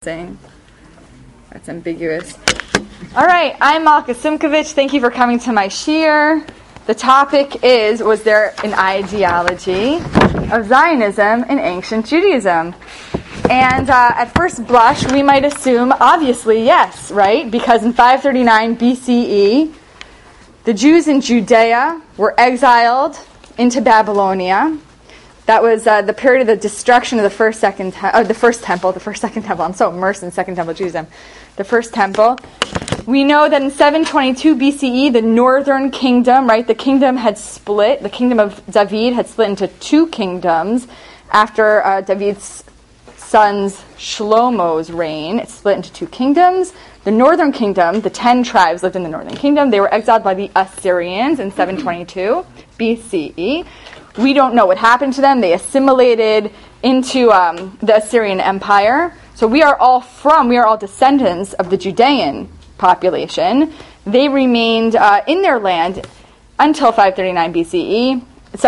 saying. That's ambiguous. All right, I'm Malka Simkovich. Thank you for coming to my shiur. The topic is, was there an ideology of Zionism in ancient Judaism? And at first blush, we might assume, obviously, yes, right? Because in 539 BCE, the Jews in Judea were exiled into Babylonia. That was the period of the destruction of the first temple. I'm so immersed in Second Temple Judaism. The first temple. We know that in 722 BCE, the northern kingdom, right, the kingdom had split. The kingdom of David had split into two kingdoms after David's son's Shlomo's reign. It split into two kingdoms. The northern kingdom, the 10 tribes lived in the northern kingdom. They were exiled by the Assyrians in 722 BCE. We don't know what happened to them. They assimilated into the Assyrian Empire. So we are all descendants of the Judean population. They remained in their land until 587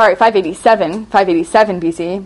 BCE.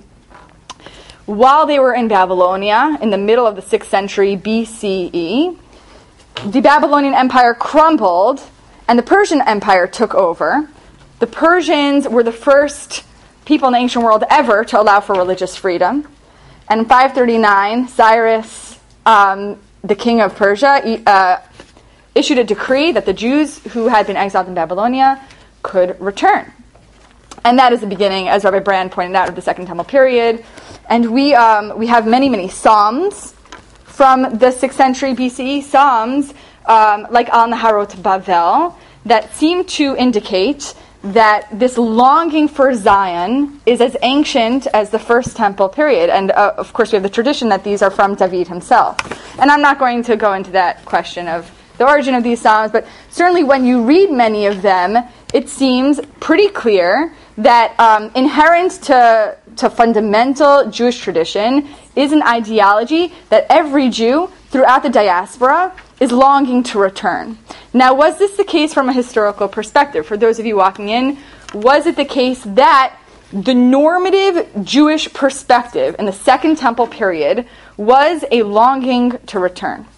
While they were in Babylonia, in the middle of the 6th century BCE, the Babylonian Empire crumbled and the Persian Empire took over. The Persians were the first people in the ancient world ever to allow for religious freedom. And in 539, Cyrus, the king of Persia, issued a decree that the Jews who had been exiled in Babylonia could return. And that is the beginning, as Rabbi Brand pointed out, of the Second Temple period. And we have many, many Psalms from the 6th century BCE, Psalms like Al Naharot Bavel, that seem to indicate that this longing for Zion is as ancient as the First Temple period. And of course we have the tradition that these are from David himself. And I'm not going to go into that question of the origin of these Psalms, but certainly when you read many of them, it seems pretty clear that inherent to fundamental Jewish tradition is an ideology that every Jew throughout the diaspora is longing to return. Now, was this the case from a historical perspective? For those of you walking in, was it the case that the normative Jewish perspective in the Second Temple period was a longing to return?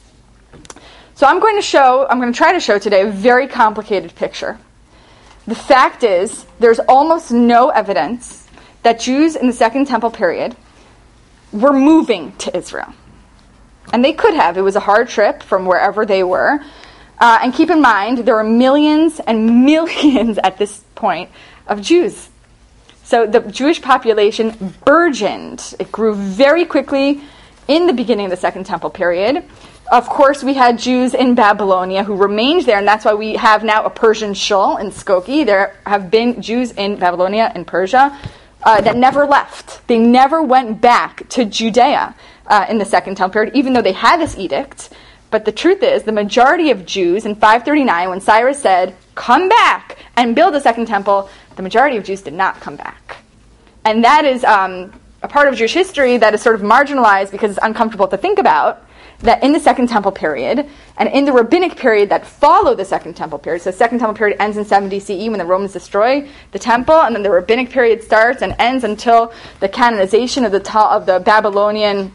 So I'm going to try to show today a very complicated picture. The fact is, there's almost no evidence that Jews in the Second Temple period were moving to Israel. And they could have. It was a hard trip from wherever they were. And keep in mind, there are millions and millions at this point of Jews. So the Jewish population burgeoned. It grew very quickly in the beginning of the Second Temple period. Of course, we had Jews in Babylonia who remained there, and that's why we have now a Persian shul in Skokie. There have been Jews in Babylonia and Persia that never left. They never went back to Judea in the Second Temple period, even though they had this edict. But the truth is, the majority of Jews in 539, when Cyrus said, come back and build a Second Temple, the majority of Jews did not come back. And that is a part of Jewish history that is sort of marginalized because it's uncomfortable to think about, that in the Second Temple period, and in the rabbinic period that followed the Second Temple period, so the Second Temple period ends in 70 CE when the Romans destroy the temple, and then the rabbinic period starts and ends until the canonization of the Babylonian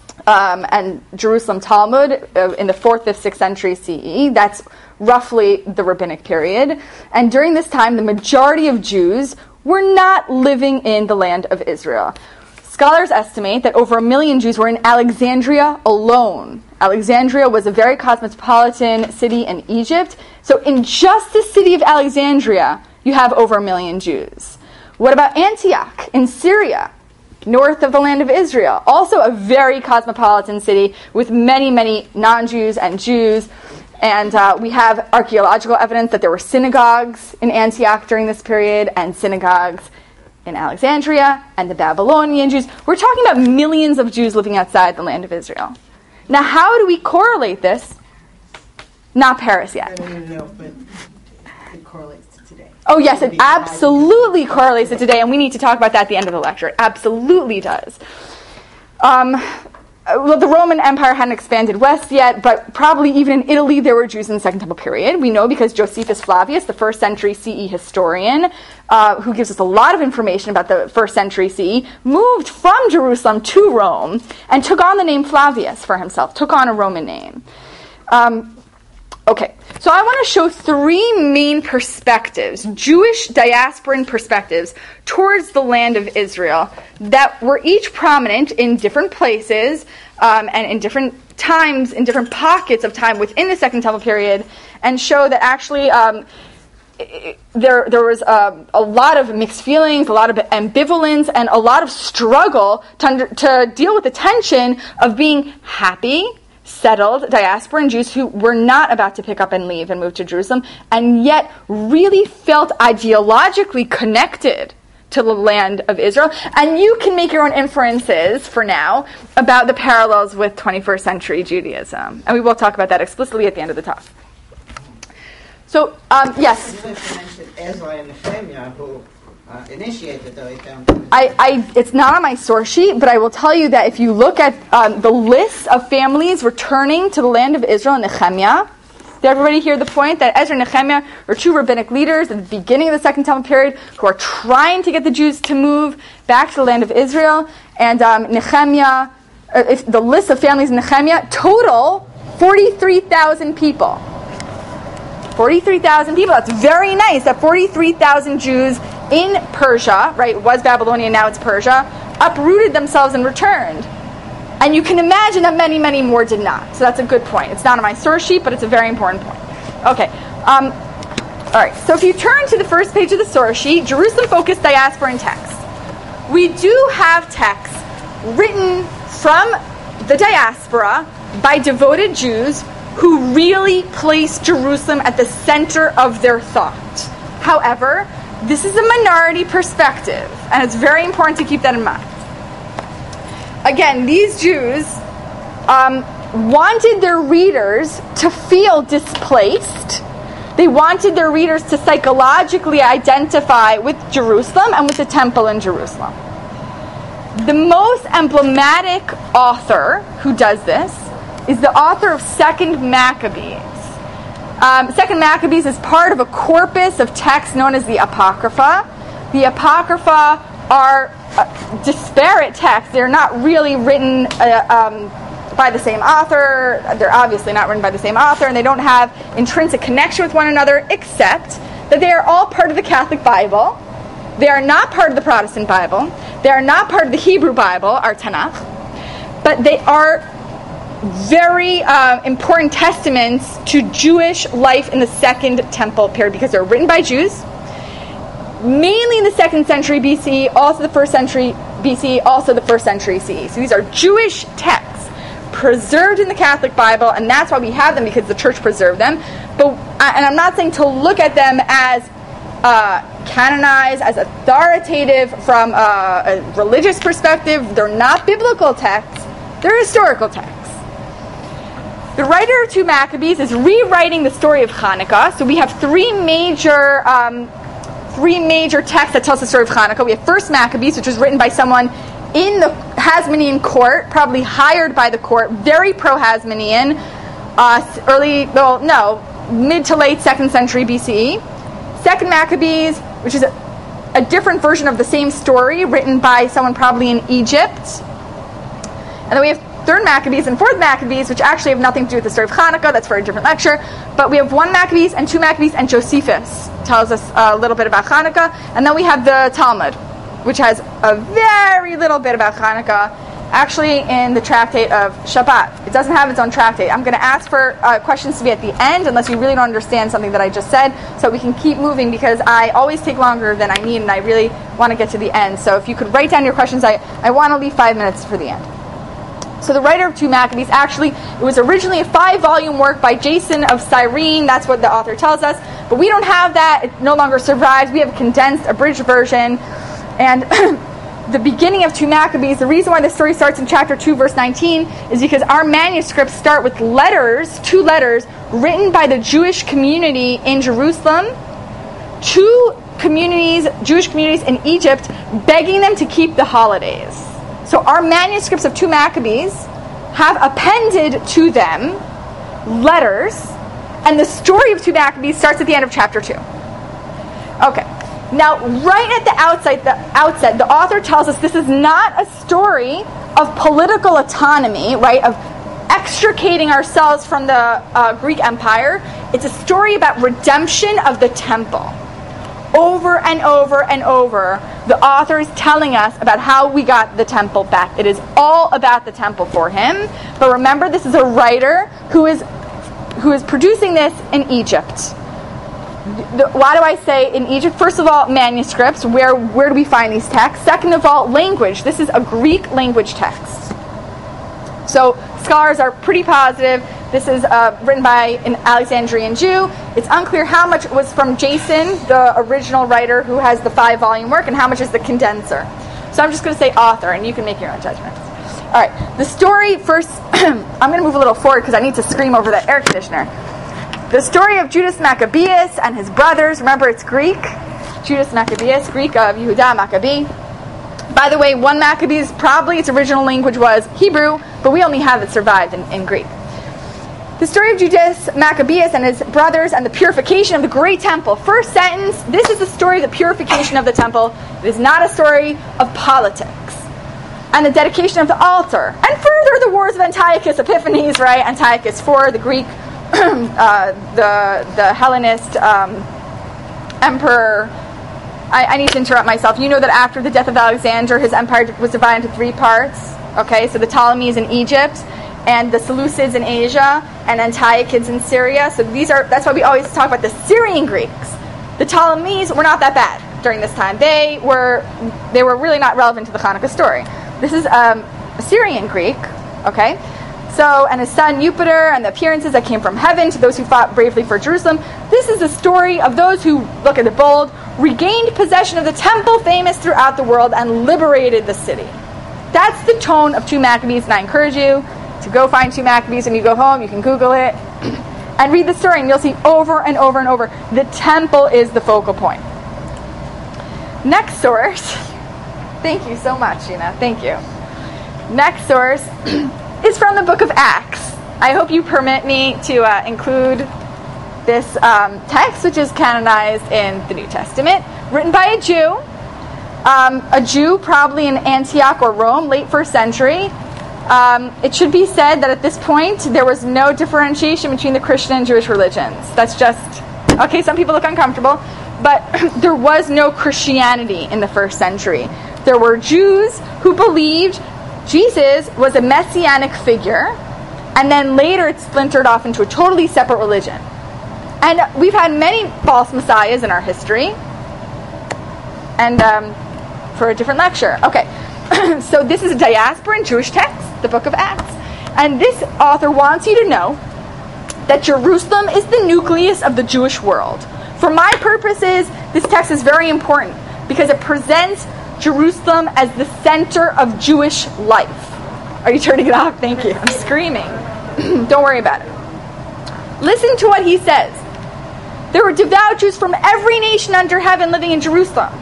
and Jerusalem Talmud in the 4th, 5th, 6th century CE. That's roughly the rabbinic period. And during this time, the majority of Jews were not living in the land of Israel. Scholars estimate that over 1 million Jews were in Alexandria alone. Alexandria was a very cosmopolitan city in Egypt. So in just the city of Alexandria, you have over 1 million Jews. What about Antioch in Syria, north of the land of Israel? Also a very cosmopolitan city with many, many non-Jews and Jews. And we have archaeological evidence that there were synagogues in Antioch during this period and synagogues in Alexandria and the Babylonian Jews. We're talking about millions of Jews living outside the land of Israel. Now, how do we correlate this? Not Paris yet. No, but it correlates to today. Oh, yes, it absolutely correlates to today, and we need to talk about that at the end of the lecture. It absolutely does. the Roman Empire hadn't expanded west yet, but probably even in Italy there were Jews in the Second Temple period. We know because Josephus Flavius, the 1st century CE historian, who gives us a lot of information about the 1st century CE, moved from Jerusalem to Rome and took on the name Flavius for himself, took on a Roman name. Okay, so I want to show 3 main perspectives, Jewish diasporan perspectives towards the land of Israel that were each prominent in different places and in different times, in different pockets of time within the Second Temple period, and show that actually there was a lot of mixed feelings, a lot of ambivalence, and a lot of struggle to deal with the tension of being happy, settled diasporan Jews who were not about to pick up and leave and move to Jerusalem, and yet really felt ideologically connected to the land of Israel. And you can make your own inferences for now about the parallels with 21st century Judaism. And we will talk about that explicitly at the end of the talk. So, yes? You have to mention Ezra and Nehemiah, who initiated the return. It's not on my source sheet, but I will tell you that if you look at the list of families returning to the land of Israel in Nehemiah, did everybody hear the point that Ezra and Nehemiah are 2 rabbinic leaders at the beginning of the Second Temple period who are trying to get the Jews to move back to the land of Israel? And Nehemiah, if the list of families in Nehemiah, total 43,000 people. 43,000 people. That's very nice. That 43,000 Jews in Persia, right, it was Babylonia, now it's Persia, uprooted themselves and returned. And you can imagine that many, many more did not. So that's a good point. It's not on my source sheet, but it's a very important point. Okay. All right. So if you turn to the first page of the source sheet, Jerusalem-focused diasporan texts. We do have texts written from the diaspora by devoted Jews who really place Jerusalem at the center of their thought. However, this is a minority perspective, and it's very important to keep that in mind. Again, these Jews wanted their readers to feel displaced. They wanted their readers to psychologically identify with Jerusalem and with the temple in Jerusalem. The most emblematic author who does this is the author of 2nd Maccabees. 2nd Maccabees is part of a corpus of texts known as the Apocrypha. The Apocrypha are disparate texts. They're not really written by the same author. They're obviously not written by the same author, and they don't have intrinsic connection with one another, except that they are all part of the Catholic Bible. They are not part of the Protestant Bible. They are not part of the Hebrew Bible, our Tanakh. But they are very important testaments to Jewish life in the Second Temple period because they're written by Jews, mainly in the 2nd century BCE, also the 1st century BCE, also the 1st century CE. So these are Jewish texts preserved in the Catholic Bible, and that's why we have them, because the Church preserved them. And I'm not saying to look at them as canonized, as authoritative from a religious perspective. They're not biblical texts. They're historical texts. The writer of 2 Maccabees is rewriting the story of Hanukkah. So we have 3 major texts that tell us the story of Hanukkah. We have 1st Maccabees, which was written by someone in the Hasmonean court, probably hired by the court, very pro-Hasmonean, mid to late 2nd century BCE. 2nd Maccabees, which is a different version of the same story, written by someone probably in Egypt. And then we have 3rd Maccabees and 4th Maccabees, which actually have nothing to do with the story of Hanukkah. That's for a different lecture. But we have 1 Maccabees and 2 Maccabees, and Josephus tells us a little bit about Hanukkah. And then we have the Talmud, which has a very little bit about Hanukkah, actually in the tractate of Shabbat. It doesn't have its own tractate. I'm going to ask for questions to be at the end, unless you really don't understand something that I just said, so we can keep moving, because I always take longer than I need, and I really want to get to the end. So if you could write down your questions, I want to leave 5 minutes for the end. So the writer of 2 Maccabees, actually, it was originally a 5-volume work by Jason of Cyrene. That's what the author tells us. But we don't have that. It no longer survives. We have a condensed, abridged version. And the beginning of 2 Maccabees, the reason why the story starts in chapter 2, verse 19, is because our manuscripts start with letters, 2 letters, written by the Jewish community in Jerusalem to Jewish communities in Egypt, begging them to keep the holidays. So our manuscripts of 2 Maccabees have appended to them letters, and the story of 2 Maccabees starts at the end of chapter 2. Okay. Now, right at the outset, the author tells us this is not a story of political autonomy, right, of extricating ourselves from the Greek Empire. It's a story about redemption of the temple. Over and over and over, the author is telling us about how we got the temple back. It is all about the temple for him. But remember, this is a writer who is producing this in Egypt. Why do I say in Egypt? First of all, manuscripts. Where do we find these texts? Second of all, language. This is a Greek language text. So scholars are pretty positive. This is written by an Alexandrian Jew. It's unclear how much was from Jason, the original writer who has the 5-volume work, and how much is the condenser. So I'm just going to say author, and you can make your own judgments. All right, the story first. I'm going to move a little forward because I need to scream over the air conditioner. The story of Judas Maccabeus and his brothers. Remember, it's Greek. Judas Maccabeus, Greek of Yehuda Maccabee. By the way, 1 Maccabees, probably its original language was Hebrew, but we only have it survived in Greek. The story of Judas Maccabeus and his brothers and the purification of the great temple. First sentence, this is the story of the purification of the temple. It is not a story of politics. And the dedication of the altar. And further, the wars of Antiochus Epiphanes, right? Antiochus IV, the Greek, the Hellenist emperor. I need to interrupt myself. You know that after the death of Alexander, his empire was divided into 3 parts. Okay, so the Ptolemies in Egypt, and the Seleucids in Asia, and Antiochids in Syria. So that's why we always talk about the Syrian Greeks. The Ptolemies were not that bad during this time. They were really not relevant to the Hanukkah story. This is a Syrian Greek, okay? So, and his son Jupiter, and the appearances that came from heaven to those who fought bravely for Jerusalem. This is the story of those who, look at the bold, regained possession of the temple famous throughout the world and liberated the city. That's the tone of 2 Maccabees, and I encourage you to go find 2 Maccabees when you go home. You can Google it and read the story, and you'll see over and over and over, the temple is the focal point. Next source. Thank you so much, Gina. Thank you. Next source is from the book of Acts. I hope you permit me to include this text, which is canonized in the New Testament, written by a Jew probably in Antioch or Rome, late 1st century. It should be said that at this point, there was no differentiation between the Christian and Jewish religions. That's just, okay, some people look uncomfortable, but there was no Christianity in the 1st century. There were Jews who believed Jesus was a messianic figure, and then later it splintered off into a totally separate religion. And we've had many false messiahs in our history, and for a different lecture. Okay, so this is a diasporan Jewish text, the book of Acts. And this author wants you to know that Jerusalem is the nucleus of the Jewish world. For my purposes, this text is very important because it presents Jerusalem as the center of Jewish life. Are you turning it off? Thank you. I'm screaming. Don't worry about it. Listen to what he says. There were devout Jews from every nation under heaven living in Jerusalem.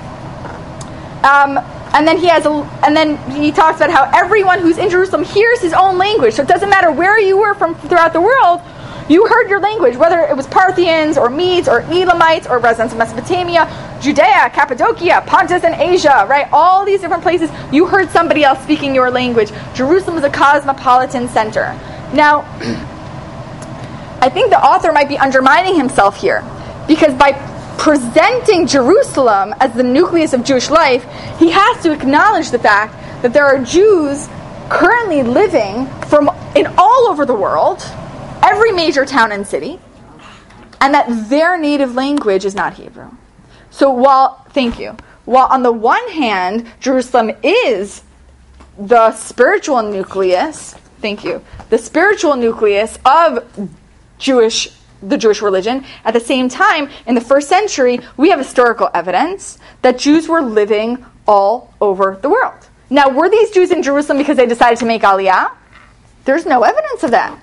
And then he talks about how everyone who's in Jerusalem hears his own language. So it doesn't matter where you were from throughout the world, you heard your language, whether it was Parthians or Medes or Elamites or residents of Mesopotamia, Judea, Cappadocia, Pontus, and Asia, right? All these different places, you heard somebody else speaking your language. Jerusalem is a cosmopolitan center. Now, I think the author might be undermining himself here, because by presenting Jerusalem as the nucleus of Jewish life, he has to acknowledge the fact that there are Jews currently living in all over the world, every major town and city, and that their native language is not Hebrew. So while on the one hand, Jerusalem is the spiritual nucleus, the spiritual nucleus of the Jewish religion, at the same time, in the 1st century, we have historical evidence that Jews were living all over the world. Now, were these Jews in Jerusalem because they decided to make Aliyah? There's no evidence of that.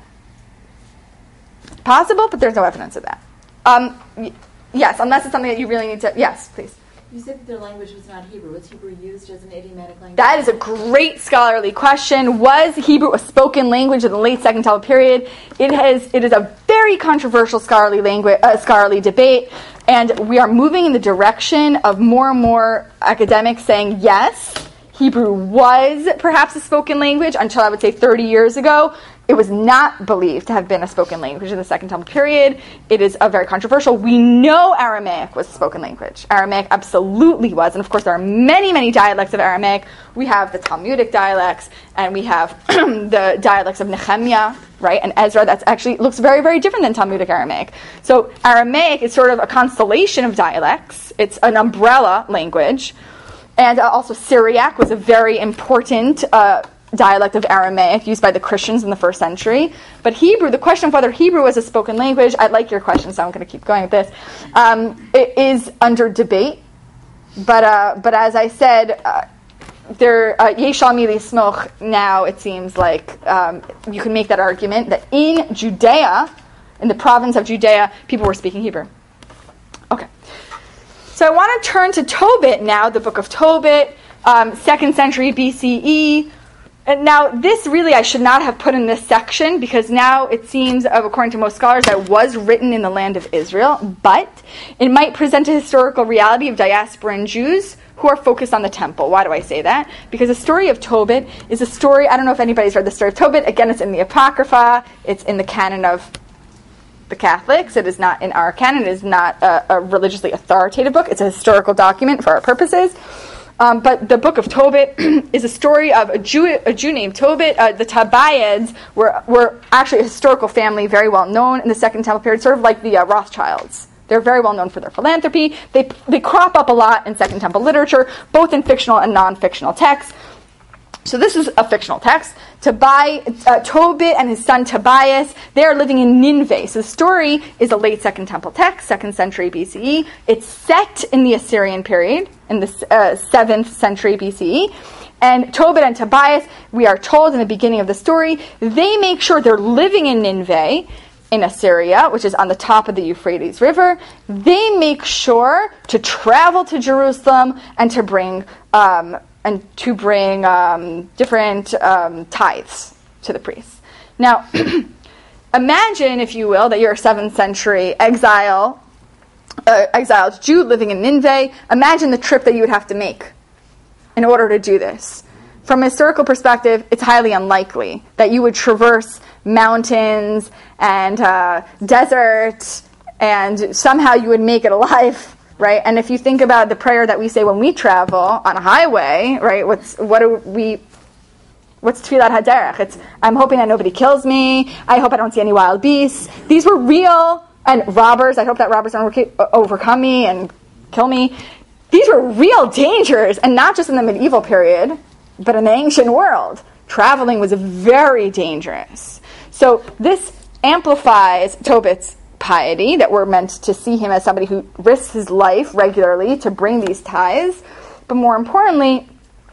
Possible, but there's no evidence of that. Yes, unless it's something that you really need to... Yes, please. You said that their language was not Hebrew. Was Hebrew used as an idiomatic language? That is a great scholarly question. Was Hebrew a spoken language in the late Second Temple period? It is a very controversial scholarly debate, and we are moving in the direction of more and more academics saying yes, Hebrew was perhaps a spoken language until I would say 30 years ago. It was not believed to have been a spoken language in the Second Temple period. It is very controversial. We know Aramaic was a spoken language. Aramaic absolutely was. And of course, there are many, many dialects of Aramaic. We have the Talmudic dialects, and we have the dialects of Nehemiah, right, and Ezra. That's actually looks very, very different than Talmudic Aramaic. So Aramaic is sort of a constellation of dialects. It's an umbrella language. And also Syriac was a very important dialect of Aramaic used by the Christians in the first century. But Hebrew, the question of whether Hebrew was a spoken language, I like your question, so I'm going to keep going with this. It is under debate. But as I said, Yeshal Mili Smoch, now it seems like you can make that argument that in Judea, in the province of Judea, people were speaking Hebrew. Okay. So I want to turn to Tobit now, the book of Tobit, 2nd century BCE. And now, this really I should not have put in this section because now it seems, according to most scholars, that it was written in the land of Israel, but it might present a historical reality of diasporan Jews who are focused on the temple. Why do I say that? Because the story of Tobit is a story, I don't know if anybody's read the story of Tobit. Again, it's in the Apocrypha. It's in the canon of the Catholics. It is not in our canon. It is not a religiously authoritative book. It's a historical document for our purposes. But the book of Tobit is a story of a Jew named Tobit. The Tabaids were actually a historical family, very well known in the Second Temple period, sort of like the Rothschilds. They're very well known for their philanthropy. They crop up a lot in Second Temple literature, both in fictional and non-fictional texts. So this is a fictional text. Tobit and his son Tobias, they are living in Nineveh. So the story is a late Second Temple text, 2nd century BCE. It's set in the Assyrian period, in the 7th century BCE. And Tobit and Tobias, we are told in the beginning of the story, they make sure they're living in Nineveh, in Assyria, which is on the top of the Euphrates River. They make sure to travel to Jerusalem and to bring different tithes to the priests. Now, imagine, if you will, that you're a 7th century exiled Jew living in Nineveh. Imagine the trip that you would have to make in order to do this. From a historical perspective, it's highly unlikely that you would traverse mountains and desert and somehow you would make it alive. Right, and if you think about the prayer that we say when we travel on a highway, right? What's Tfilat Haderech? It's I'm hoping that nobody kills me. I hope I don't see any wild beasts. These were real, and robbers. I hope that robbers don't overcome me and kill me. These were real dangers, and not just in the medieval period, but in the ancient world. Traveling was very dangerous. So this amplifies Tobit's piety, that we're meant to see him as somebody who risks his life regularly to bring these tithes. But more importantly,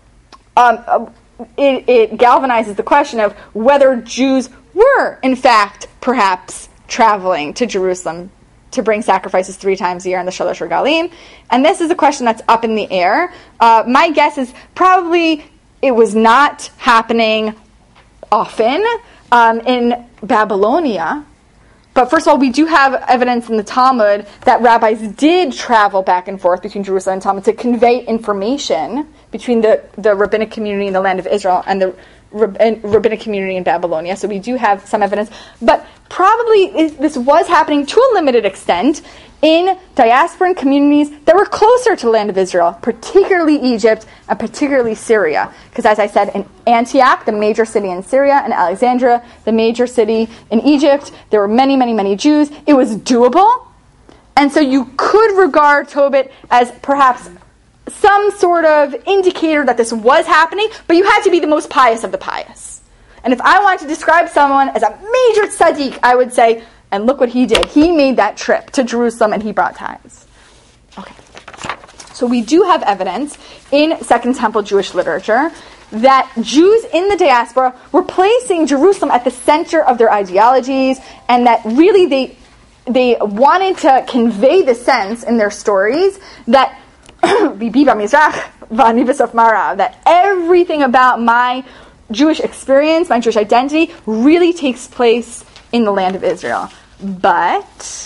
it galvanizes the question of whether Jews were, in fact, perhaps traveling to Jerusalem to bring sacrifices 3 times a year in the Shalosh Regalim. And this is a question that's up in the air. My guess is probably it was not happening often in Babylonia. But first of all, we do have evidence in the Talmud that rabbis did travel back and forth between Jerusalem and Talmud to convey information between the rabbinic community in the land of Israel and the rabbinic community in Babylonia. So we do have some evidence. But probably this was happening to a limited extent in diasporan communities that were closer to the land of Israel, particularly Egypt and particularly Syria. Because as I said, in Antioch, the major city in Syria, and Alexandria, the major city in Egypt, there were many, many, many Jews. It was doable. And so you could regard Tobit as perhaps some sort of indicator that this was happening, but you had to be the most pious of the pious. And if I wanted to describe someone as a major tzaddik, I would say, and look what he did. He made that trip to Jerusalem and he brought tithes. Okay. So we do have evidence in Second Temple Jewish literature that Jews in the diaspora were placing Jerusalem at the center of their ideologies, and that really they wanted to convey the sense in their stories that that everything about my Jewish experience, my Jewish identity, really takes place in the land of Israel. But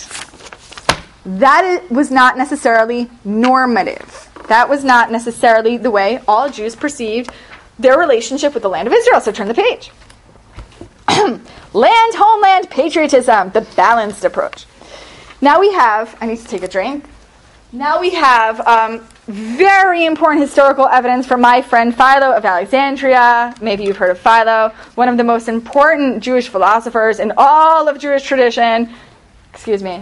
that was not necessarily normative. That was not necessarily the way all Jews perceived their relationship with the land of Israel. So turn the page. Land, homeland, patriotism, the balanced approach. Now we have, I need to take a drink. Now we have very important historical evidence from my friend Philo of Alexandria. Maybe you've heard of Philo, one of the most important Jewish philosophers in all of Jewish tradition. Excuse me.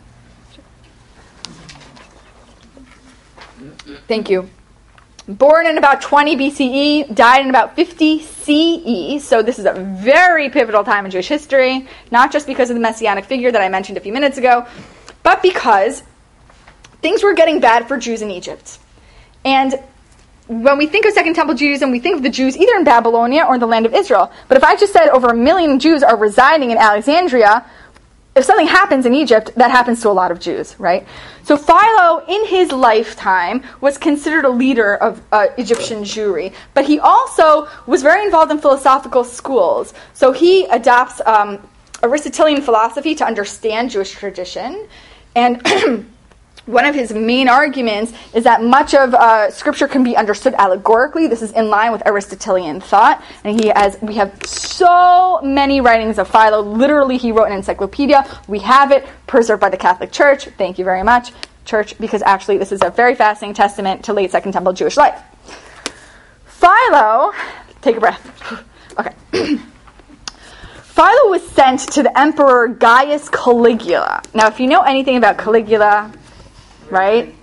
Thank you. Born in about 20 BCE, died in about 50 CE. So this is a very pivotal time in Jewish history, not just because of the messianic figure that I mentioned a few minutes ago, but because things were getting bad for Jews in Egypt. And when we think of Second Temple Judaism, we think of the Jews either in Babylonia or in the land of Israel. But if I just said over 1 million Jews are residing in Alexandria, if something happens in Egypt, that happens to a lot of Jews, right? So Philo, in his lifetime, was considered a leader of Egyptian Jewry. But he also was very involved in philosophical schools. So he adopts Aristotelian philosophy to understand Jewish tradition. And one of his main arguments is that much of Scripture can be understood allegorically. This is in line with Aristotelian thought. And we have so many writings of Philo. Literally, he wrote an encyclopedia. We have it preserved by the Catholic Church. Thank you very much, Church, because actually this is a very fascinating testament to late Second Temple Jewish life. Philo, take a breath. Okay. Philo was sent to the Emperor Gaius Caligula. Now, if you know anything about Caligula, right?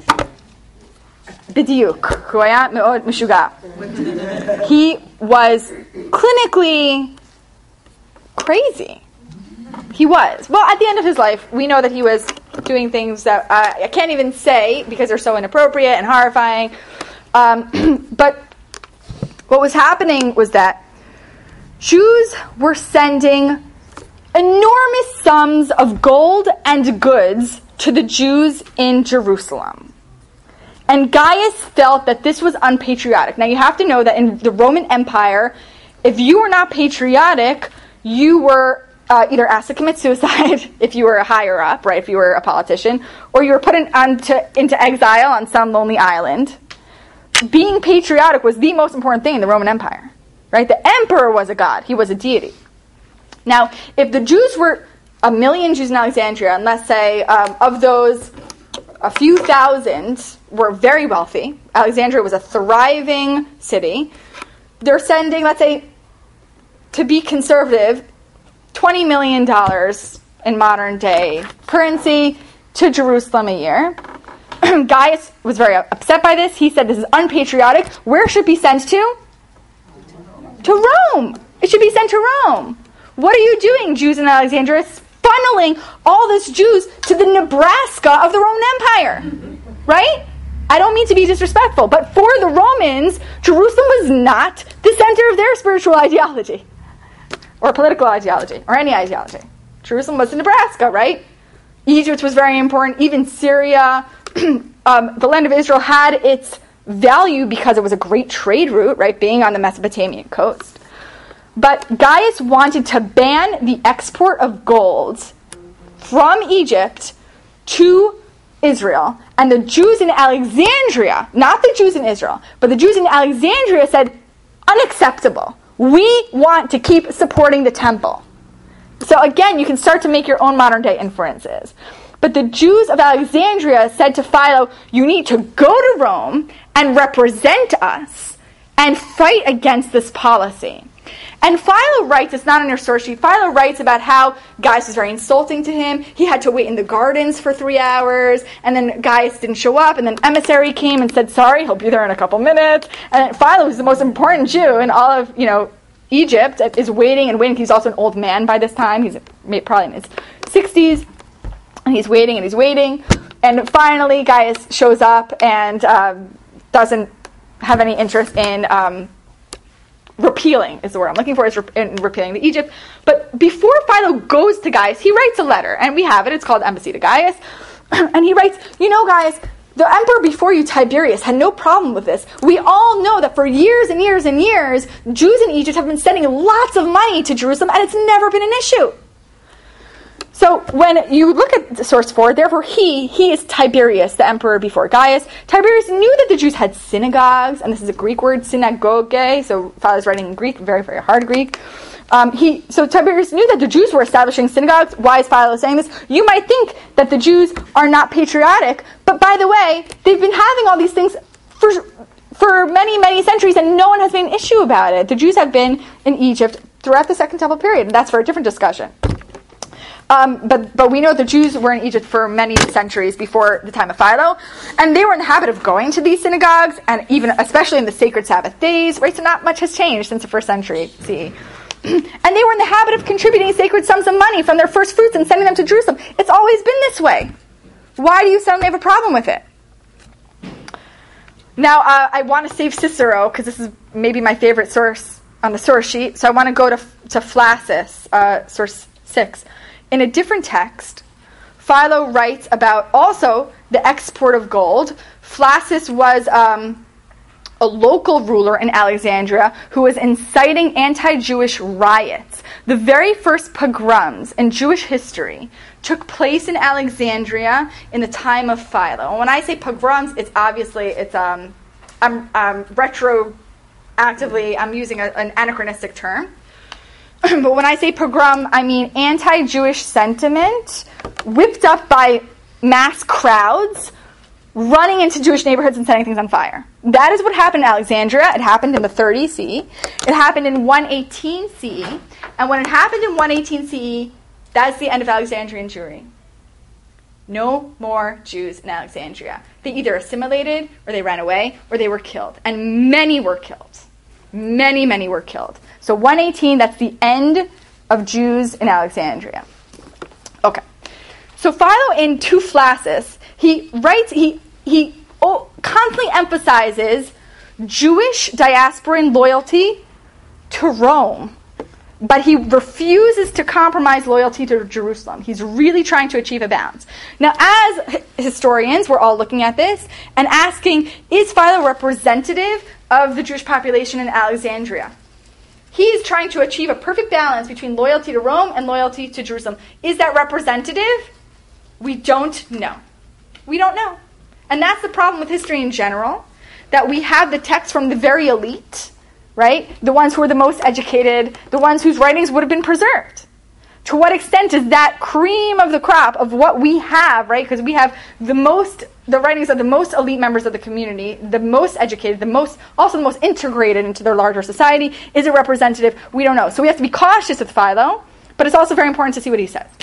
B'diuk. Huaya me'od mishuga. He was clinically crazy. He was. Well, at the end of his life, we know that he was doing things that I can't even say because they're so inappropriate and horrifying. But what was happening was that Jews were sending enormous sums of gold and goods to the Jews in Jerusalem. And Gaius felt that this was unpatriotic. Now you have to know that in the Roman Empire, if you were not patriotic, you were either asked to commit suicide if you were a higher up, right, if you were a politician, or you were put into exile on some lonely island. Being patriotic was the most important thing in the Roman Empire, right? The emperor was a god. He was a deity. Now, if the Jews were 1 million Jews in Alexandria, and let's say of those, a few thousand were very wealthy. Alexandria was a thriving city. They're sending, let's say, to be conservative, $20 million in modern day currency to Jerusalem a year. Gaius was very upset by this. He said this is unpatriotic. Where should it be sent to? To Rome. It should be sent to Rome. What are you doing, Jews in Alexandria? Funneling all these Jews to the Nebraska of the Roman Empire. Right? I don't mean to be disrespectful, but for the Romans, Jerusalem was not the center of their spiritual ideology, or political ideology, or any ideology. Jerusalem was in Nebraska, right? Egypt was very important. Even Syria, the land of Israel had its value because it was a great trade route, right, being on the Mesopotamian coast. But Gaius wanted to ban the export of gold from Egypt to Israel. And the Jews in Alexandria, not the Jews in Israel, but the Jews in Alexandria said, unacceptable. We want to keep supporting the temple. So again, you can start to make your own modern day inferences. But the Jews of Alexandria said to Philo, you need to go to Rome and represent us and fight against this policy. And Philo writes, it's not on your source sheet, Philo writes about how Gaius was very insulting to him. He had to wait in the gardens for 3 hours, and then Gaius didn't show up, and then emissary came and said, sorry, he'll be there in a couple minutes. And Philo, who's the most important Jew in all of, Egypt, is waiting and waiting. He's also an old man by this time. He's probably in his 60s, and he's waiting and he's waiting. And finally, Gaius shows up and doesn't have any interest in repealing, is the word I'm looking for, is in repealing the Egypt. But before Philo goes to Gaius, he writes a letter, and we have it. It's called Embassy to Gaius. And he writes, Gaius, The emperor before you, Tiberius, had no problem with this. We all know that for years and years and years, Jews in Egypt have been sending lots of money to Jerusalem, and it's never been an issue. So when you look at source 4, therefore he is Tiberius, the emperor before Gaius. Tiberius knew that the Jews had synagogues, and this is a Greek word, synagoge, so Father's writing in Greek, very, very hard Greek. So Tiberius knew that the Jews were establishing synagogues. Why is Philo saying this? You might think that the Jews are not patriotic, but by the way, they've been having all these things for many, many centuries, and no one has made an issue about it. The Jews have been in Egypt throughout the Second Temple period, and that's for a different discussion. But we know the Jews were in Egypt for many centuries before the time of Philo, and they were in the habit of going to these synagogues, and even especially in the sacred Sabbath days, right? So not much has changed since the first century CE. And they were in the habit of contributing sacred sums of money from their first fruits and sending them to Jerusalem. It's always been this way. Why do you suddenly have a problem with it? Now, I want to save Cicero, because this is maybe my favorite source on the source sheet, so I want to go to Flaccus, source 6. In a different text, Philo writes about also the export of gold. Flaccus was a local ruler in Alexandria who was inciting anti-Jewish riots. The very first pogroms in Jewish history took place in Alexandria in the time of Philo. And when I say pogroms, it's obviously, I'm retroactively, I'm using an anachronistic term. But when I say pogrom, I mean anti-Jewish sentiment whipped up by mass crowds running into Jewish neighborhoods and setting things on fire. That is what happened in Alexandria. It happened in the 30 CE. It happened in 118 CE. And when it happened in 118 CE, that's the end of Alexandrian Jewry. No more Jews in Alexandria. They either assimilated, or they ran away, or they were killed. And many were killed. Many, many were killed. So 118, that's the end of Jews in Alexandria. Okay. So Philo in Tu Flaccus, he writes, he constantly emphasizes Jewish diasporan loyalty to Rome, but he refuses to compromise loyalty to Jerusalem. He's really trying to achieve a balance. Now, as historians, we're all looking at this and asking, is Philo representative of the Jewish population in Alexandria? He is trying to achieve a perfect balance between loyalty to Rome and loyalty to Jerusalem. Is that representative? We don't know. We don't know. And that's the problem with history in general, that we have the texts from the very elite, right? The ones who are the most educated, the ones whose writings would have been preserved. To what extent is that cream of the crop of what we have, right? Because we have the writings of the most elite members of the community, the most educated, also the most integrated into their larger society. Is it representative? We don't know. So we have to be cautious with Philo, but it's also very important to see what he says.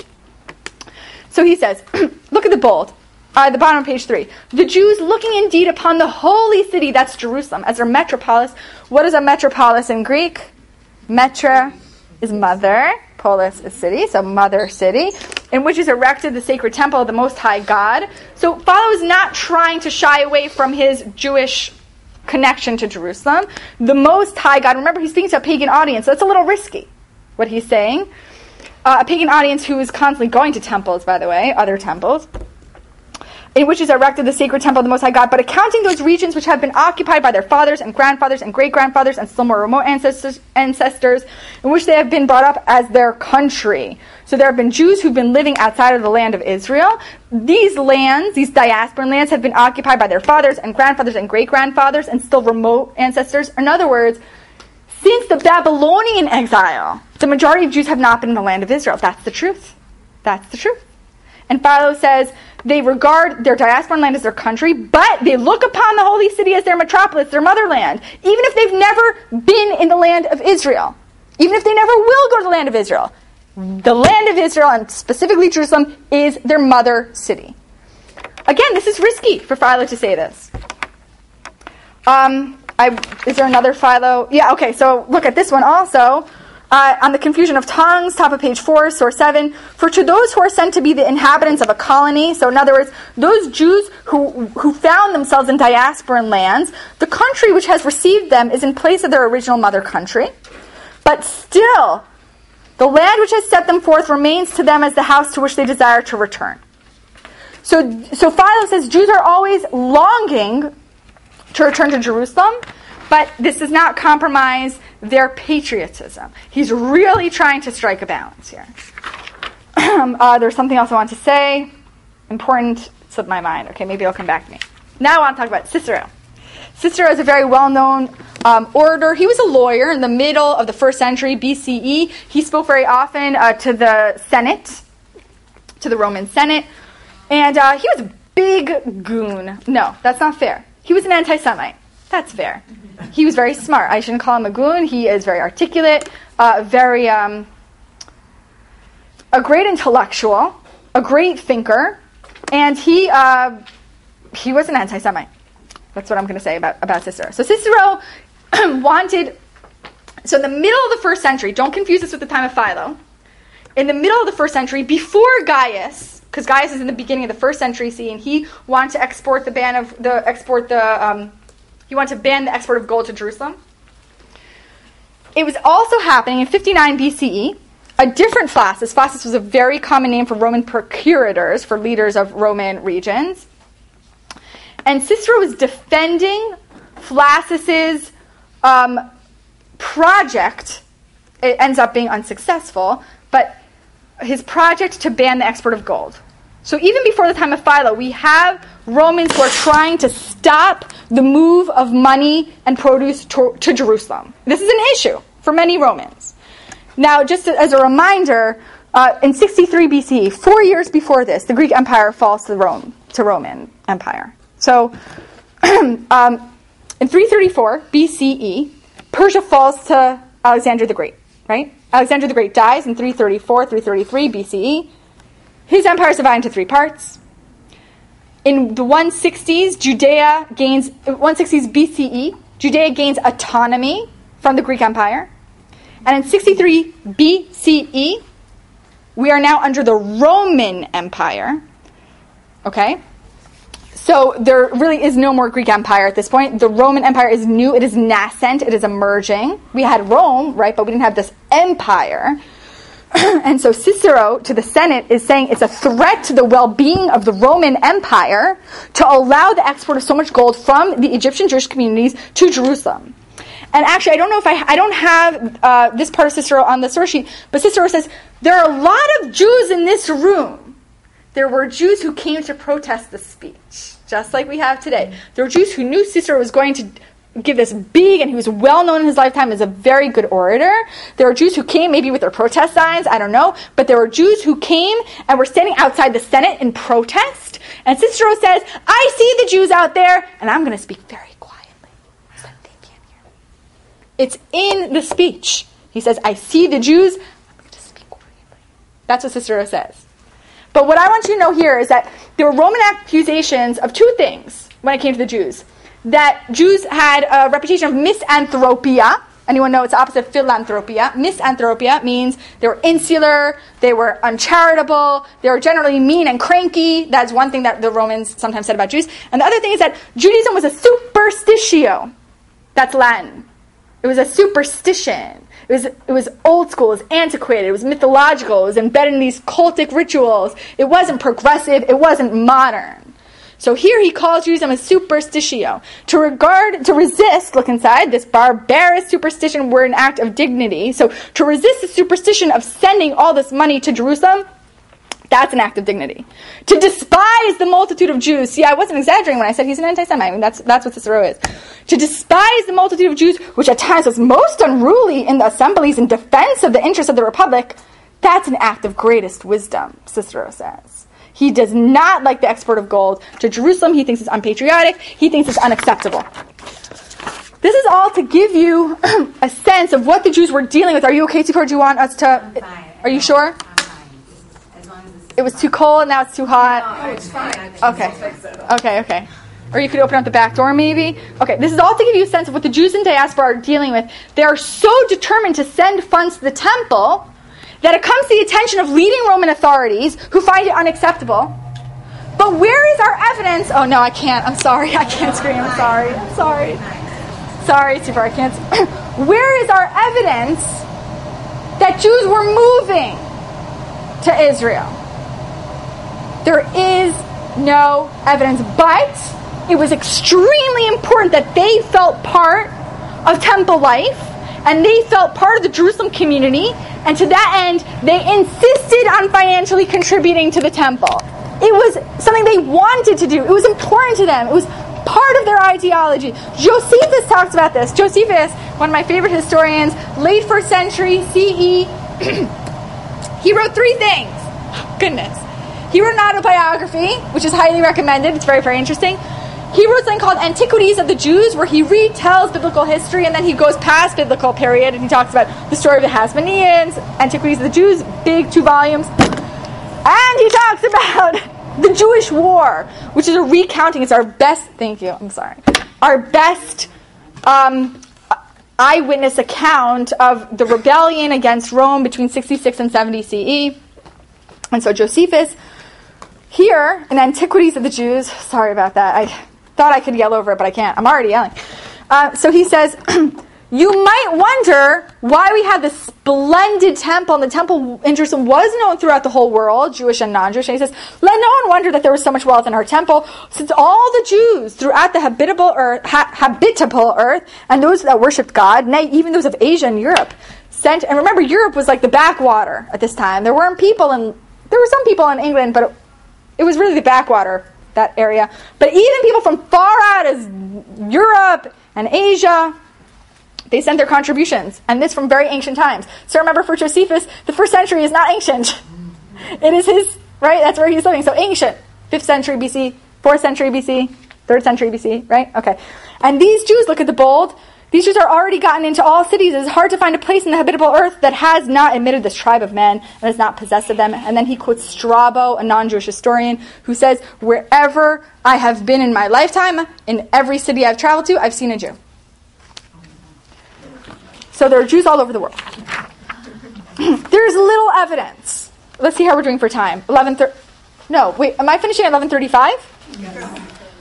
So he says, look at the bold, the bottom of page 3. The Jews looking indeed upon the holy city, that's Jerusalem, as their metropolis. What is a metropolis in Greek? Metra is mother. Polis is city, so mother city, in which is erected the sacred temple of the Most High God. So Philo is not trying to shy away from his Jewish connection to Jerusalem. The Most High God, remember he's speaking to a pagan audience, so it's a little risky, what he's saying. A pagan audience who is constantly going to temples, by the way, other temples, in which is erected the sacred temple of the Most High God, but accounting those regions which have been occupied by their fathers and grandfathers and great-grandfathers and still more remote ancestors, in which they have been brought up as their country. So there have been Jews who've been living outside of the land of Israel. These lands, these diasporan lands, have been occupied by their fathers and grandfathers and great-grandfathers and still remote ancestors. In other words, since the Babylonian exile, the majority of Jews have not been in the land of Israel. That's the truth. That's the truth. And Philo says they regard their diasporan land as their country, but they look upon the holy city as their metropolis, their motherland, even if they've never been in the land of Israel, even if they never will go to the land of Israel. The land of Israel, and specifically Jerusalem, is their mother city. Again, this is risky for Philo to say this. Is there another Philo? Yeah, okay, so look at this one also. On the confusion of tongues, top of page 4, source 7. For to those who are sent to be the inhabitants of a colony, so in other words, those Jews who found themselves in diasporan lands, the country which has received them is in place of their original mother country. But still, the land which has set them forth remains to them as the house to which they desire to return. So Philo says Jews are always longing to return to Jerusalem, but this does not compromise their patriotism. He's really trying to strike a balance here. There's something else I want to say. Important, slipped my mind. Okay, maybe it'll come back to me. Now I want to talk about Cicero. Cicero is a very well-known orator. He was a lawyer in the middle of the 1st century BCE. He spoke very often to the Senate, to the Roman Senate. And he was a big goon. No, that's not fair. He was an anti-Semite. That's fair. He was very smart. I shouldn't call him a goon. He is very articulate, a great intellectual, a great thinker, and he was an anti-Semite. That's what I'm going to say about Cicero. So Cicero wanted, so in the middle of the 1st century, don't confuse this with the time of Philo, in the middle of the 1st century, before Gaius, because Gaius is in the beginning of the 1st century CE, and he wanted to ban the export of gold to Jerusalem. It was also happening in 59 BCE. A different Flaccus. Flaccus was a very common name for Roman procurators, for leaders of Roman regions. And Cicero was defending Flaccus's project. It ends up being unsuccessful, but his project to ban the export of gold. So even before the time of Philo, we have Romans who are trying to stop the move of money and produce to Jerusalem. This is an issue for many Romans. Now, just as a reminder, in 63 BCE, 4 years before this, the Greek Empire falls to Roman Empire. So, in 334 BCE, Persia falls to Alexander the Great, right? Alexander the Great dies in 334, 333 BCE. His empire is divided into 3 parts. In the 160s, 160s BCE, Judea gains autonomy from the Greek Empire. And in 63 BCE, we are now under the Roman Empire. Okay? So there really is no more Greek Empire at this point. The Roman Empire is new. It is nascent. It is emerging. We had Rome, right? But we didn't have this empire. And so Cicero, to the Senate, is saying it's a threat to the well-being of the Roman Empire to allow the export of so much gold from the Egyptian Jewish communities to Jerusalem. And actually, I don't know if I don't have this part of Cicero on the source sheet, but Cicero says, there are a lot of Jews in this room. There were Jews who came to protest the speech, just like we have today. There were Jews who knew Cicero was going to give this big, and he was well known in his lifetime as a very good orator. There were Jews who came maybe with their protest signs, I don't know, but there were Jews who came and were standing outside the Senate in protest. And Cicero says, I see the Jews out there, and I'm going to speak very quietly so that they can't hear me. It's in the speech. He says, I see the Jews, I'm going to speak quietly. That's what Cicero says. But what I want you to know here is that there were Roman accusations of 2 things when it came to the Jews. That Jews had a reputation of misanthropia. Anyone know it's the opposite of philanthropia? Misanthropia means they were insular, they were uncharitable, they were generally mean and cranky. That's one thing that the Romans sometimes said about Jews. And the other thing is that Judaism was a superstitio. That's Latin. It was a superstition. It was old school, it was antiquated, it was mythological, it was embedded in these cultic rituals. It wasn't progressive, it wasn't modern. So here he calls Judaism a superstitio. To resist, look inside, this barbarous superstition were an act of dignity. So to resist the superstition of sending all this money to Jerusalem, that's an act of dignity. To despise the multitude of Jews, see, I wasn't exaggerating when I said he's an anti-Semite. I mean, that's what Cicero is. To despise the multitude of Jews, which at times was most unruly in the assemblies in defense of the interests of the Republic, that's an act of greatest wisdom, Cicero says. He does not like the export of gold to Jerusalem. He thinks it's unpatriotic. He thinks it's unacceptable. This is all to give you a sense of what the Jews were dealing with. Are you okay, Tzipor? Do you want us to... I'm fine. Are you sure? I'm fine. As long as it's... It was too cold, now it's too hot. No, it's fine. Okay. Or you could open up the back door, maybe. Okay, this is all to give you a sense of what the Jews in diaspora are dealing with. They are so determined to send funds to the temple that it comes to the attention of leading Roman authorities who find it unacceptable. But where is our evidence? Oh, no, I can't. I'm sorry. I can't scream. I'm sorry. Sorry, Tzipor, I can't. Where is our evidence that Jews were moving to Israel? There is no evidence. But it was extremely important that they felt part of temple life, and they felt part of the Jerusalem community, and to that end, they insisted on financially contributing to the temple. It was something they wanted to do. It was important to them. It was part of their ideology. Josephus talks about this. Josephus, one of my favorite historians, late 1st century CE, he wrote 3 things. Goodness. He wrote an autobiography, which is highly recommended. It's very, very interesting. He wrote something called Antiquities of the Jews, where he retells biblical history, and then he goes past biblical period, and he talks about the story of the Hasmoneans, Antiquities of the Jews, big 2 volumes. And he talks about the Jewish War, which is a recounting. It's our best, our best eyewitness account of the rebellion against Rome between 66 and 70 CE. And so Josephus, here in Antiquities of the Jews, sorry about that, I thought I could yell over it, but I can't. I'm already yelling. So he says, you might wonder why we have this splendid temple, and the temple in Jerusalem was known throughout the whole world, Jewish and non-Jewish. And he says, let no one wonder that there was so much wealth in our temple, since all the Jews throughout the habitable earth, and those that worshipped God, nay, even those of Asia and Europe, sent. And remember, Europe was like the backwater at this time. There were some people in England, but it was really the backwater, that area. But even people from far out as Europe and Asia, they sent their contributions, and this from very ancient times. So remember, for Josephus, the 1st century is not ancient. It is his, right? That's where he's living. So ancient, 5th century BC, 4th century BC, 3rd century BC, right? Okay. And these Jews, look at the bold, these Jews are already gotten into all cities. It is hard to find a place in the habitable earth that has not admitted this tribe of men and has not possessed of them. And then he quotes Strabo, a non-Jewish historian, who says, wherever I have been in my lifetime, in every city I've traveled to, I've seen a Jew. So there are Jews all over the world. There's little evidence. Let's see how we're doing for time. Am I finishing at 11:35? Yes.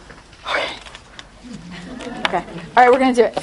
Okay. All right, we're going to do it.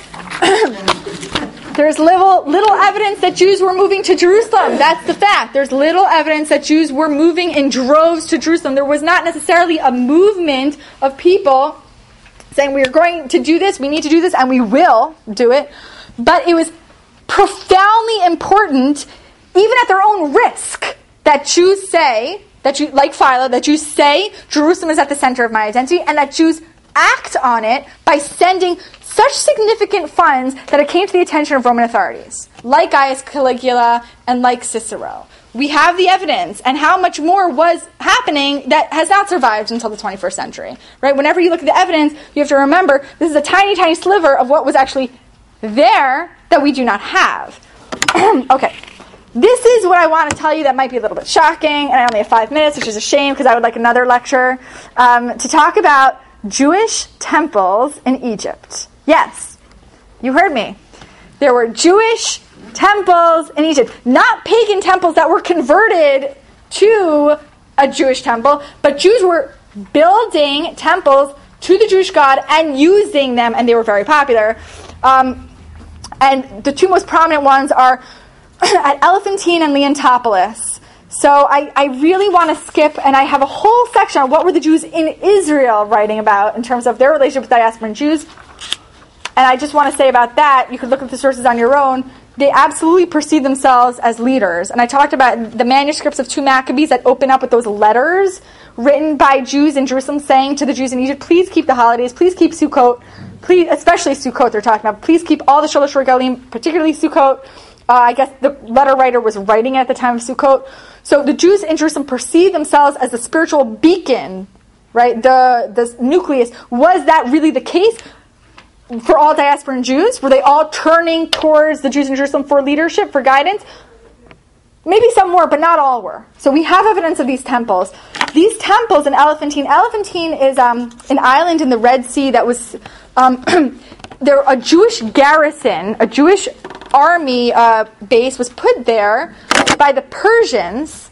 There's little evidence that Jews were moving to Jerusalem. That's the fact. There's little evidence that Jews were moving in droves to Jerusalem. There was not necessarily a movement of people saying, we are going to do this, we need to do this, and we will do it. But it was profoundly important, even at their own risk, that Jews say, like Philo, that Jews say Jerusalem is at the center of my identity, and that Jews act on it by sending such significant funds that it came to the attention of Roman authorities, like Gaius Caligula and like Cicero. We have the evidence, and how much more was happening that has not survived until the 21st century. Right? Whenever you look at the evidence, you have to remember this is a tiny, tiny sliver of what was actually there that we do not have. Okay. This is what I want to tell you that might be a little bit shocking, and I only have 5 minutes, which is a shame because I would like another lecture, to talk about Jewish temples in Egypt. Yes, you heard me. There were Jewish temples in Egypt, not pagan temples that were converted to a Jewish temple, but Jews were building temples to the Jewish God and using them, and they were very popular. And the 2 most prominent ones are at Elephantine and Leontopolis. So I really want to skip, and I have a whole section on what were the Jews in Israel writing about in terms of their relationship with diasporan Jews. And I just want to say about that, you could look at the sources on your own. They absolutely perceive themselves as leaders. And I talked about the manuscripts of 2 Maccabees that open up with those letters written by Jews in Jerusalem saying to the Jews in Egypt, please keep the holidays, please keep Sukkot, please, especially Sukkot they're talking about, please keep all the Sholosh Regalim, particularly Sukkot. I guess the letter writer was writing it at the time of Sukkot. So the Jews in Jerusalem perceive themselves as the spiritual beacon, right? The nucleus. Was that really the case for all diasporan Jews? Were they all turning towards the Jews in Jerusalem for leadership, for guidance? Maybe some were, but not all were. So we have evidence of these temples. These temples in Elephantine is an island in the Red Sea that was there. A Jewish garrison, a Jewish army base was put there by the Persians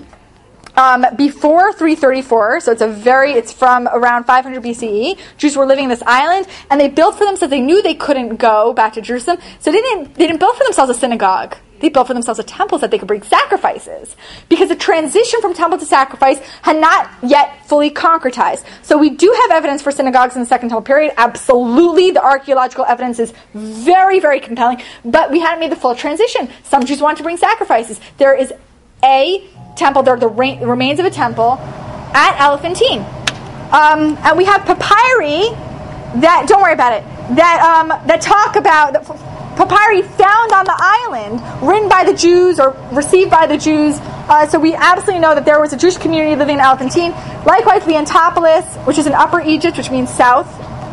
before 334. So it's from around 500 BCE. Jews were living in this island, and they built for themselves. They knew they couldn't go back to Jerusalem, so they didn't build for themselves a synagogue. they built for themselves a temple so that they could bring sacrifices. Because the transition from temple to sacrifice had not yet fully concretized. So we do have evidence for synagogues in the Second Temple period. Absolutely, the archaeological evidence is very, very compelling. But we hadn't made the full transition. Some Jews wanted to bring sacrifices. There is a temple, there are the remains of a temple at Elephantine. And we have papyri that, don't worry about it, that talk about papyri found on the island, written by the Jews or received by the Jews. So we absolutely know that there was a Jewish community living in Elephantine. Likewise, Leontopolis, which is in Upper Egypt, which means south.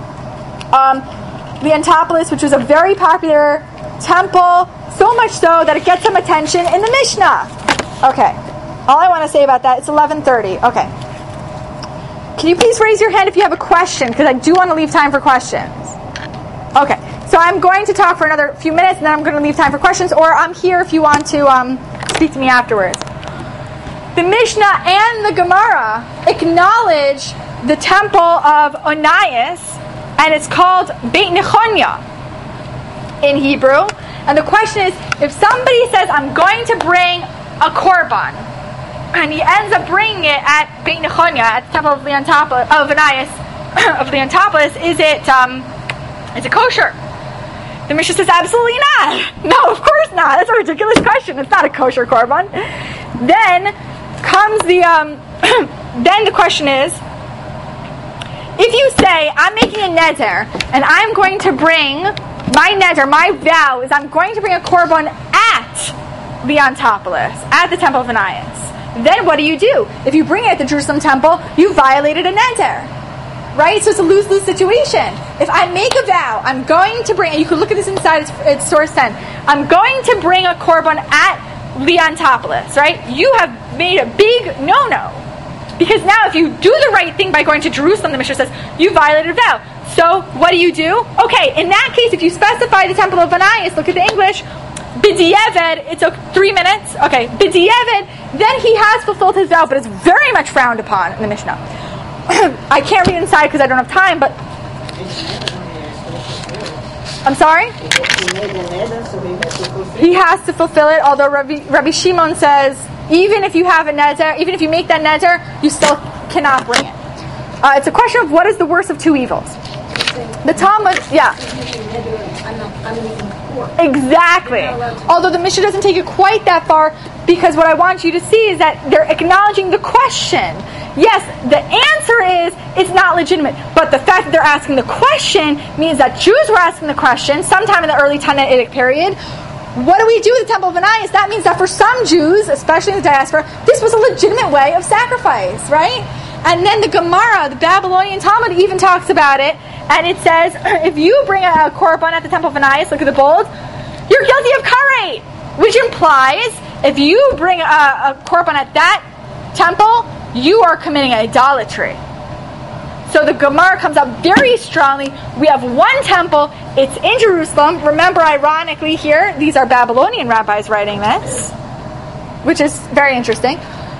Leontopolis, which was a very popular temple, so much so that it gets some attention in the Mishnah. Okay, all I want to say about that, it's 11:30. Okay. Can you please raise your hand if you have a question? Because I do want to leave time for questions. Okay, so I'm going to talk for another few minutes, and then I'm going to leave time for questions, or I'm here if you want to speak to me afterwards. The Mishnah and the Gemara acknowledge the temple of Onias, and it's called Beit Nechonya in Hebrew. And the question is, if somebody says, I'm going to bring a korban, and he ends up bringing it at Beit Nechonya, at the temple of Onias, of Leontopolis, is it kosher? The Mishnah says, absolutely not. No, of course not. That's a ridiculous question. It's not a kosher korban. Then comes then the question is, if you say, I'm making a neder, and I'm going to bring my neder, my vow is I'm going to bring a korban at Leontopolis, at the temple of Onias. Then what do? If you bring it at the Jerusalem temple, you violated a neder. Right? So it's a lose-lose situation. If I make a vow, I'm going to bring, and you can look at this inside, it's source 10, I'm going to bring a korban at Leontopolis, right? You have made a big no-no. Because now if you do the right thing by going to Jerusalem, the Mishnah says, you violated a vow. So what do? Okay, in that case, if you specify the temple of Onias, look at the English, B'di'eved, it took 3 minutes. Okay, B'di'eved, then he has fulfilled his vow, but it's very much frowned upon in the Mishnah. I can't read inside because I don't have time, but... I'm sorry? He has to fulfill it, although Rabbi Shimon says, even if you have a neder, even if you make that neder, you still cannot bring it. It's a question of what is the worst of two evils. The Talmud, yeah. Exactly. Although the Mishnah doesn't take it quite that far, because what I want you to see is that they're acknowledging the question. Yes, the answer is it's not legitimate, but the fact that they're asking the question means that Jews were asking the question sometime in the early Tannaitic period. What do we do with the temple of Onias? That means that for some Jews, especially in the diaspora, this was a legitimate way of sacrifice, right? And then the Gemara, the Babylonian Talmud, even talks about it, and it says, if you bring a korban at the temple of Onias, look at the bold, you're guilty of karet, which implies if you bring a korban at that temple, you are committing idolatry. So the Gemara comes up very strongly. We have one temple, it's in Jerusalem. Remember, ironically here, these are Babylonian rabbis writing this, which is very interesting.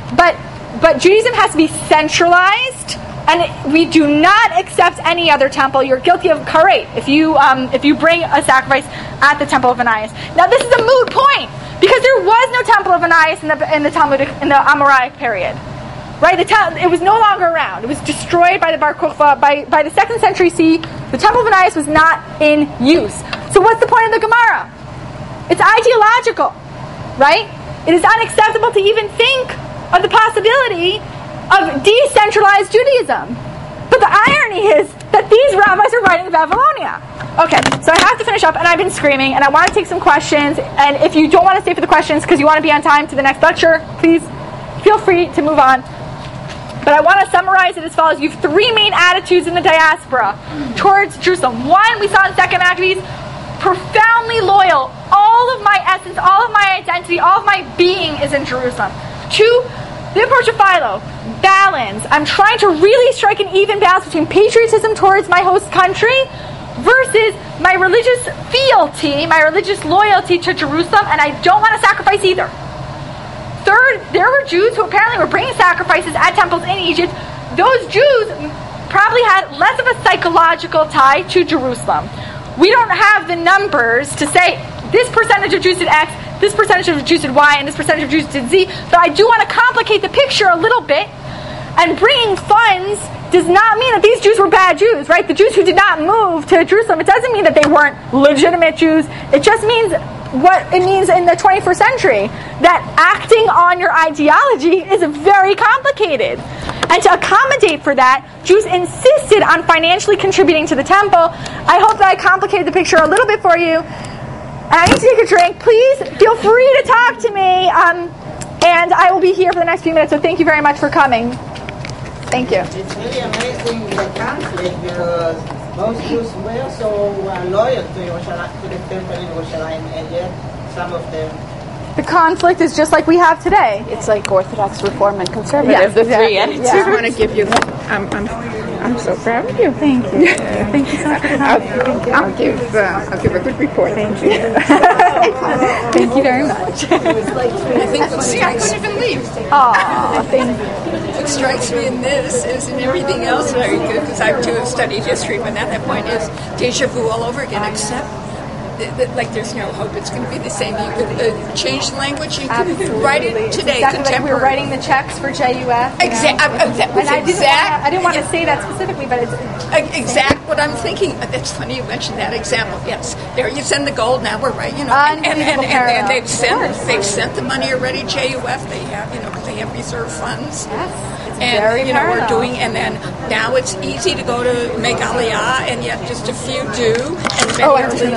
But Judaism has to be centralized, and we do not accept any other temple. You're guilty of karet if you bring a sacrifice at the temple of Onias. Now this is a moot point, because there was no temple of Onias in the Talmudic, in the Amoraic period. Right, it was no longer around. It was destroyed by the Bar Kokhba. By the 2nd century CE, the Temple of Onias was not in use. So what's the point of the Gemara? It's ideological, right? It is unacceptable to even think of the possibility of decentralized Judaism. But the irony is that these rabbis are writing in Babylonia. Okay, so I have to finish up, and I've been screaming, and I want to take some questions. And if you don't want to stay for the questions because you want to be on time to the next lecture, please feel free to move on. But I want to summarize it as follows. You have 3 main attitudes in the diaspora towards Jerusalem. 1, we saw in 2nd Maccabees, profoundly loyal. All of my essence, all of my identity, all of my being is in Jerusalem. 2, the approach of Philo, balance. I'm trying to really strike an even balance between patriotism towards my host country versus my religious fealty, my religious loyalty to Jerusalem, and I don't want to sacrifice either. 3rd, there were Jews who apparently were bringing sacrifices at temples in Egypt. Those Jews probably had less of a psychological tie to Jerusalem. We don't have the numbers to say this percentage of Jews did X, this percentage of Jews did Y, and this percentage of Jews did Z. But I do want to complicate the picture a little bit. And bringing funds does not mean that these Jews were bad Jews, right? The Jews who did not move to Jerusalem, it doesn't mean that they weren't legitimate Jews. It just means what it means in the 21st century, that acting on your ideology is very complicated. And to accommodate for that, Jews insisted on financially contributing to the temple. I hope that I complicated the picture a little bit for you. And I need to take a drink. Please feel free to talk to me. And I will be here for the next few minutes, so thank you very much for coming. Thank you. It's really amazing the conflict because most Jews were so loyal to Yerushalayim, to the temple in Yerushalayim, and yet some of them. The conflict is just like we have today. It's like Orthodox, Reform, and Conservative, Yes, the exactly. three entities. Yeah. I want to give you. I'm so proud of you. Thank you. Thank you so much. I'll give a good report. Thank you. Thank you very much. See, I couldn't even leave. Aw, thank you. What strikes me in this is in everything else very good, because I too have studied history, but at that point is deja vu all over again, except like there's no hope it's going to be the same. You could change the language, you could write it today, Exactly like we were contemporary. writing the checks for JUF. I didn't want to say that specifically, but it's Exact what I'm thinking. That's funny you mentioned that example. Yes, there you send the gold. Now we're right. And parallel. they've sent the money already. JUF they have because they have reserve funds. Yes, it's And very we're parallel. doing. And then now it's easy to go to make Aliyah, and yet just a few do. And Oh, and